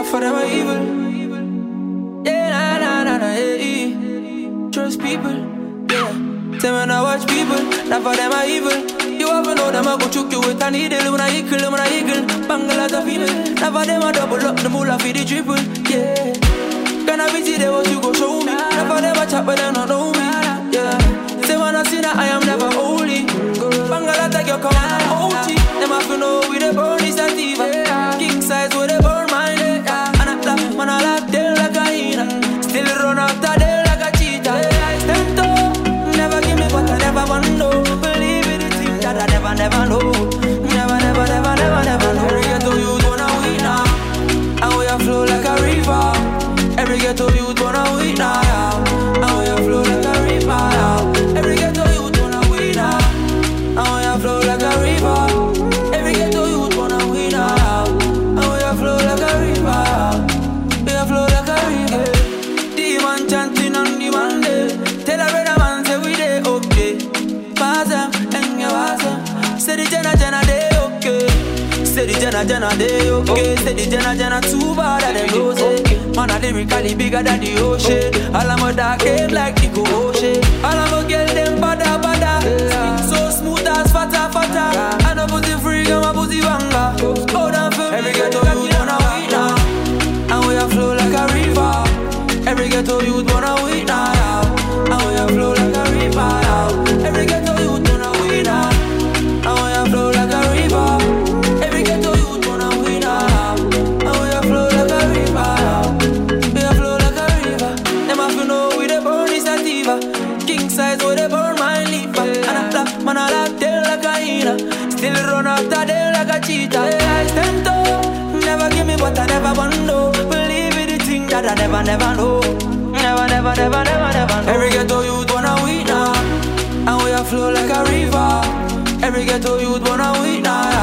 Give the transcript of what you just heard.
Not for them are evil. Yeah, nah, yeah. Trust people, yeah. Say when I watch people, not for them are evil. You ever know them I go choke you with a needle. When I eagle, bang a lot of people. Not for them I double up the moolah for the triple, yeah. Can I visit there what you go show me? Not for them I chat but they don't know me, yeah. Say when I see that I am never holy. Bang a lot of you come on OT. Them have to know we the burn is sativa. King size with the burn mine, yeah. And I laugh, man I laugh there like a hyena. Still run after there like a cheetah. I stand up, never give me what I never want to know. Believe in the thing that I never know. Never know. Every ghetto youth wanna win now, and we a flow like a river. Every ghetto youth wanna win now, and we a flow like a river. Every ghetto youth wanna win now, and we a flow like a river. Every ghetto youth wanna win now, and we a flow like a river. We a flow like a river. Demon chanting on the Monday. Tell a brother man say we dey okay. Pass them and you pass them. Say the Jenna dey okay. Say the Jenna dey okay. Say the Jenna too bad that them go say. Man a lyrically bigger than the ocean. All of my dark game like the ocean. All of my girl them bada. Skin so smooth as fata. I know pussy free, I'm a pussy banga. Hold on for me. Every ghetto youth wanna win now, and we a flow like a river. Every ghetto youth wanna win now, and we a flow like a river. Every ghetto youth wanna win now, and we a flow like a river. Every ghetto youth wanna win now, and we a flow like a river. We a flow like a river. Them have to know we the burn is sativa. King size with the burn my leaf. And I laugh, man I laugh there like a hyena. Still run after there like a cheetah. I stand up, never give me what I never want to know. Believe in the thing that I never know. Never know. Every ghetto youth wanna win now, and we a flow like a river. Every ghetto youth wanna win now,